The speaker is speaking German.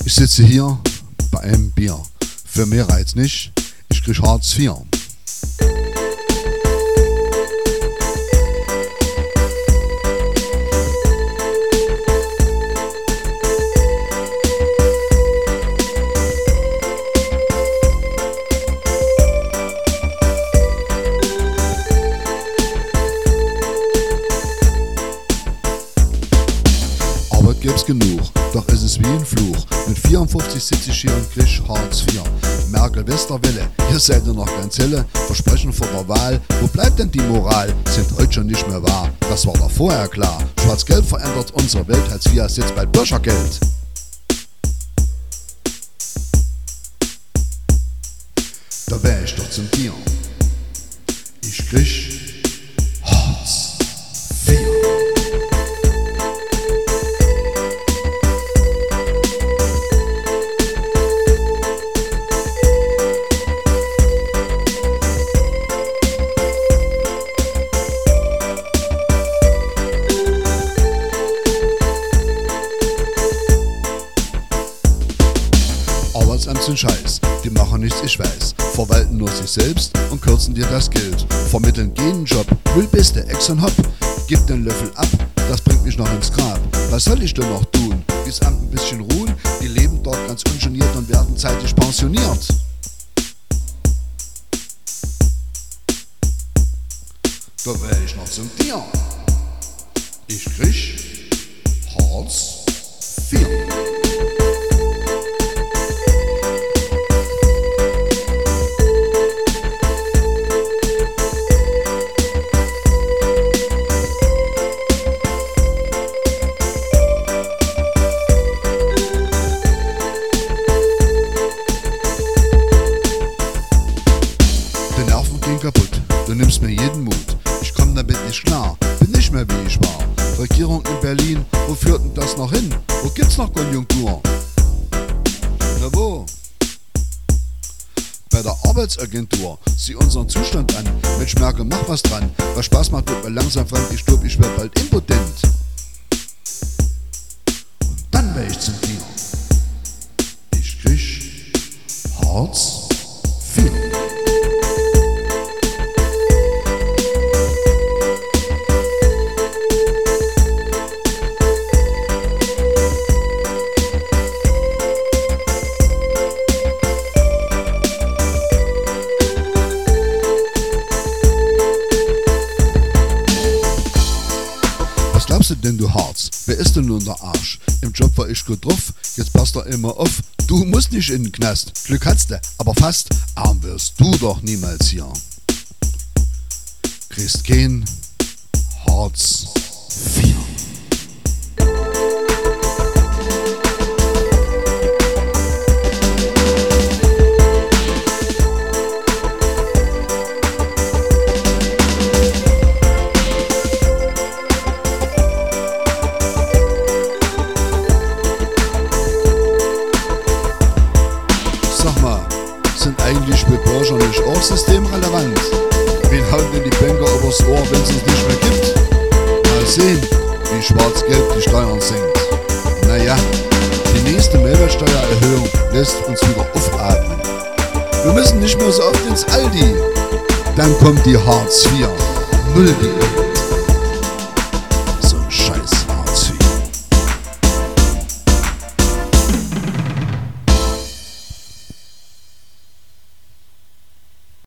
Ich sitze hier bei einem Bier. Für mehr reizt nicht, ich krieg Hartz IV. Arbeit gibt's genug, doch es ist wie ein Fluch. Mit 54 sitze ich hier und krieg Hartz IV. Merkel, Westerwelle, ihr seid nur noch ganz helle. Versprechen vor der Wahl, wo bleibt denn die Moral? Sind heute schon nicht mehr wahr, das war doch vorher klar. Schwarz-Gelb verändert unsere Welt, Hartz IV ist jetzt bald Bürgergeld. Da wär ich doch zum Tier. Ich krieg Hartz IV. Arbeitsamt sind Scheiß, die machen nichts, ich weiß. Verwalten nur sich selbst und kürzen dir das Geld. Vermitteln gehen Job, Müllbiste, Ex und Hop. Gib den Löffel ab, das bringt mich noch ins Grab. Was soll ich denn noch tun? Bis Amt ein bisschen ruhen, die leben dort ganz ungeniert und werden zeitig pensioniert. Da wär ich noch zum Tier. Ich krieg Hartz IV. Kaputt, du nimmst mir jeden Mut. Ich komm damit nicht klar, bin nicht mehr wie ich war. Regierung in Berlin, wo führt denn das noch hin? Wo gibt's noch Konjunktur? Na wo? Bei der Arbeitsagentur, sieh unseren Zustand an. Mensch Merkel, mach was dran. Was Spaß macht, wird mir langsam fremd. Ich glaub, ich werd bald impotent. Und dann wär ich zum Tier. Ich krieg Hartz IV. Was glaubst du denn, du Harz? Wer ist denn nun der Arsch? Im Job war ich gut drauf, jetzt passt er immer auf. Du musst nicht in den Knast, Glück hast du, aber fast arm wirst du doch niemals hier. Kriegst kein Hartz IV. Sag mal, sind eigentlich wir Bürger nicht auch systemrelevant? Wen hauen denn die Banker übers Ohr, wenn es uns nicht mehr gibt? Mal sehen, wie Schwarz-Gelb die Steuern senkt. Naja, die nächste Mehrwertsteuererhöhung lässt uns wieder aufatmen. Wir müssen nicht mehr so oft ins Aldi. Dann kommt die Hartz IV. Null die.